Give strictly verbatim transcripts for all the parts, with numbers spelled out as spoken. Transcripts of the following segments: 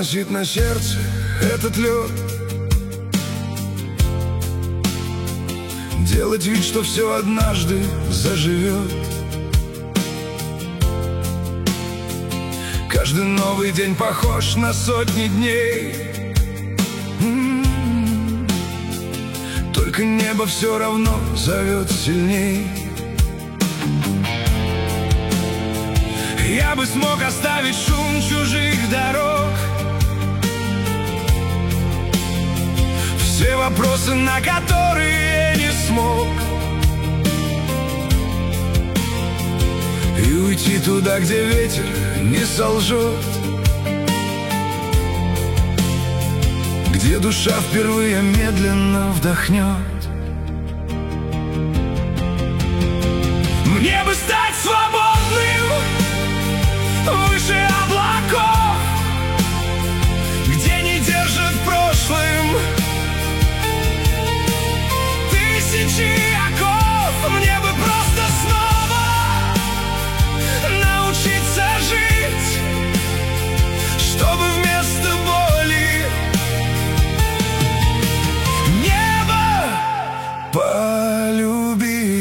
носить на сердце этот лед, делать вид, что все однажды заживет. Каждый новый день похож на сотни дней. М-м-м. Только небо все равно зовет сильней. Я бы смог оставить шум чужих дорог, все вопросы, на которые не смог, и уйти туда, где ветер не солжет, где душа впервые медленно вдохнет. Мне бы стать свободным выше облаков, где не держит прошлым тысячи оков. Мне бы просто снова научиться жить, чтобы вместо боли небо полюбить.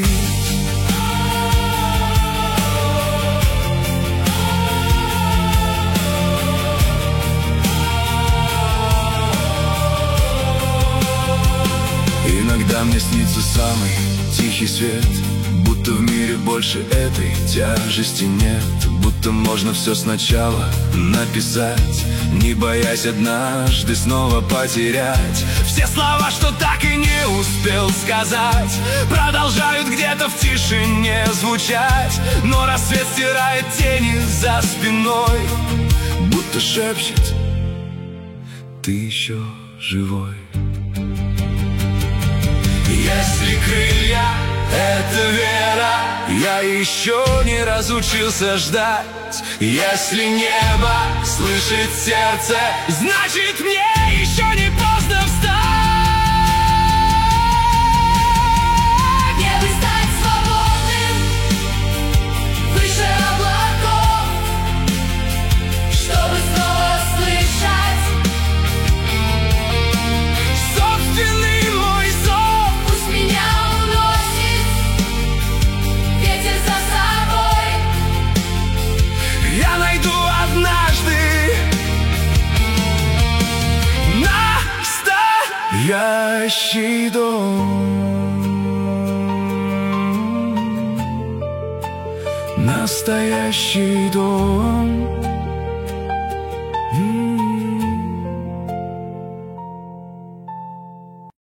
Иногда мне снится самый тихий свет, будто в мире больше этой тяжести нет, будто можно все сначала написать, не боясь однажды снова потерять. Все слова, что так и не успел сказать, продолжают где-то в тишине звучать, но рассвет стирает тени за спиной, будто шепчет: ты еще живой. Если крылья — это вера, я еще не разучился ждать. Если небо слышит сердце, значит мне еще не поздно встать. Мне бы стать свободным выше облаков, чтобы снова слышать собственный настоящий дом, настоящий дом.